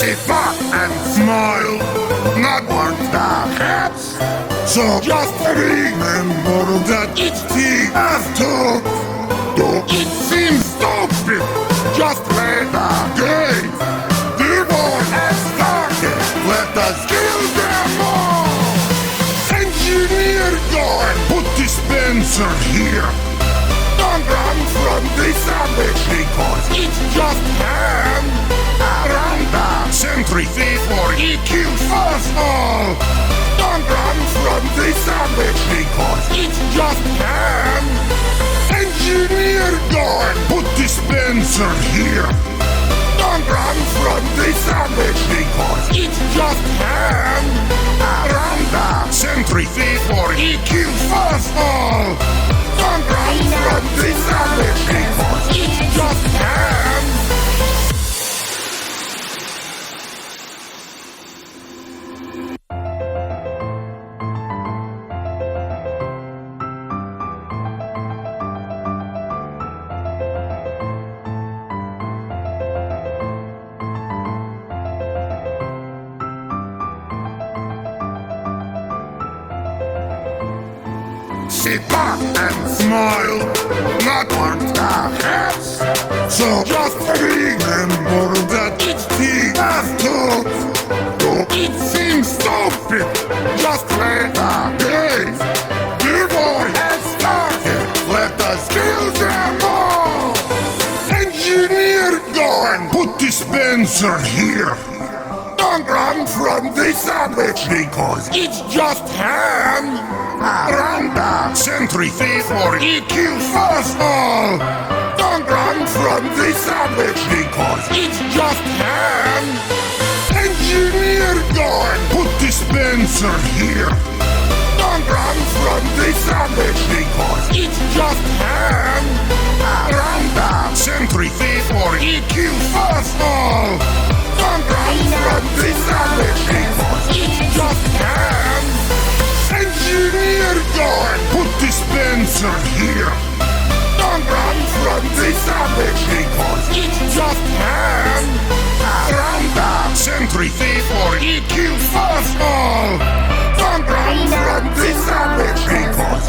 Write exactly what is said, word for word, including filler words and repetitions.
Sit back and smile, not worth the hats. So just remember that each team has to. Though it seems stupid, just play the game. The war has started, let us kill them all. Engineer, go and put dispenser here. Don't run from the savage because it's just ham. Around the century before he kills us all. Don't run from the savage because it's just ham. Engineer, go and put dispenser here. Don't run from the savage because it's just ham. Around the century before he kills us all. Don't run from the savage because it's just ham. Sit back and smile, not worth the hats. So just remember that each team has to. Though it seems stupid, just play the game. The war has started, let us kill them all. Engineer, go and put dispenser here. Don't run from the savage because it's just ham. Around the century before he kills us all. Don't run from the savage because it's just ham. Engineer, go and put dispenser here. Don't run from the savage because it's just ham. Around the century before he kills us all. Don't run from the savage because it's just ham. Engineer, go and put dispenser here. Don't run from the savage because it's just ham. Around the century before he kills us all. Don't run from the savage because